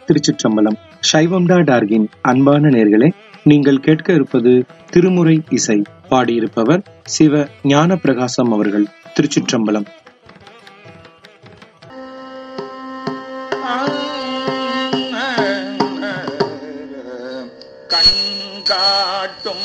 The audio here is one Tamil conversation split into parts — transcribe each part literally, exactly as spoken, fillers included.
திருச்சிற்றம்பலம். சைவம் டா டார்கின் அன்பான நேர்களே, நீங்கள் கேட்க இருப்பது திருமுறை இசை. பாடியிருப்பவர் சிவ ஞான பிரகாசம் அவர்கள். திருச்சிற்றம்பலம். கண்காட்டும்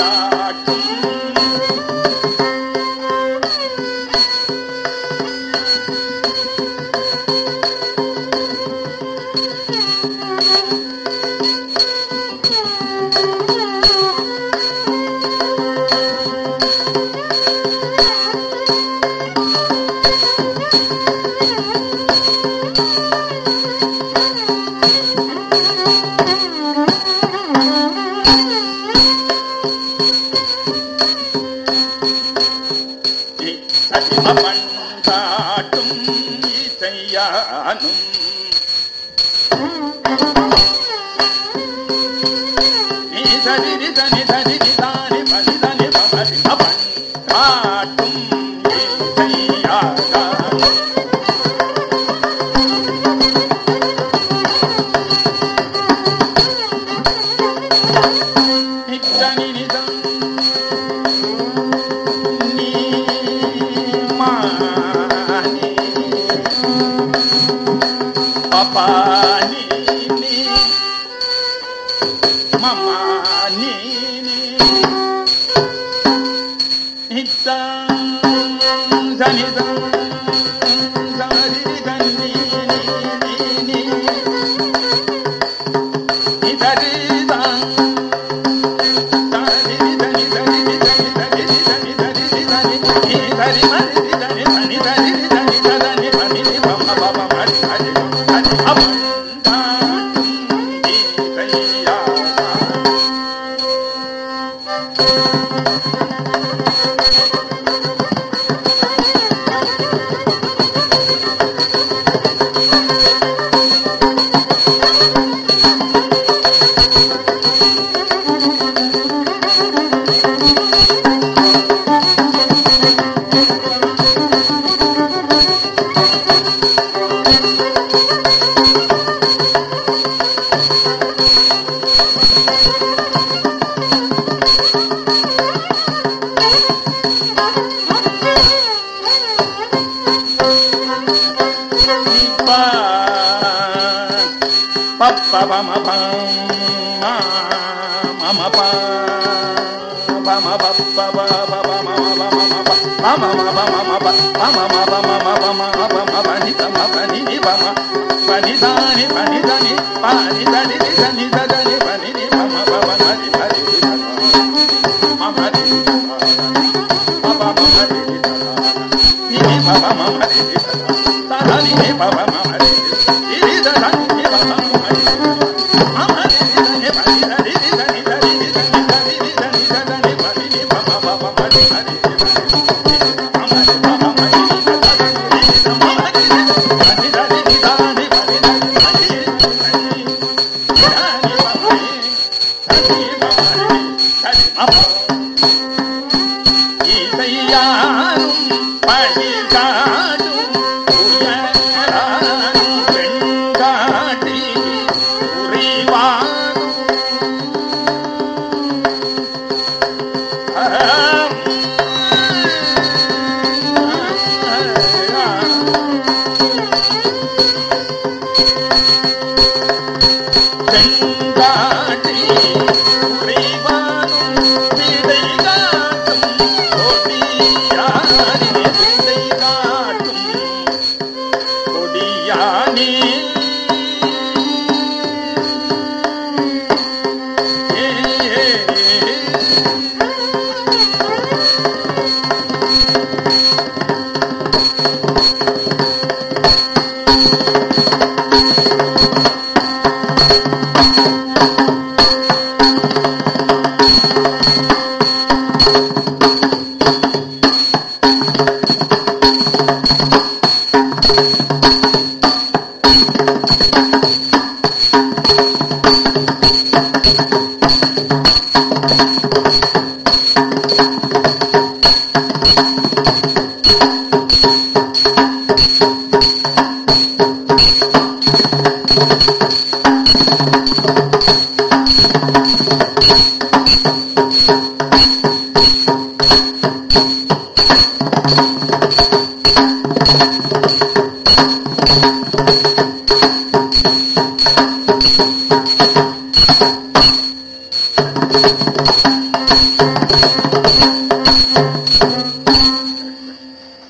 காட்டும் காட்டும் இசையானும் சரி தனி தனி தானி பனி தனி பமரி அவன் காட்டும் இசையானும் நித்தனி நிதம் Papa ni ni Mama ni ni Ita Zanida Zanida ni ni ni Ita Rida Zanida ni Zanida ni Zanida ni Zanida ni Ita Rida ni Zanida ni Zanida ni Zanida ni Mama Baba Mari Mari Papa mama mama mama mama mama papa mama mama mama mama mama pani mama pani mama pani dani pani dani pani dani dani dani pani mama mama pani pani mama ni papa mama ni papa mama ni dani papa mama ni dani papa செங்காட்டி உறைவானும் விடை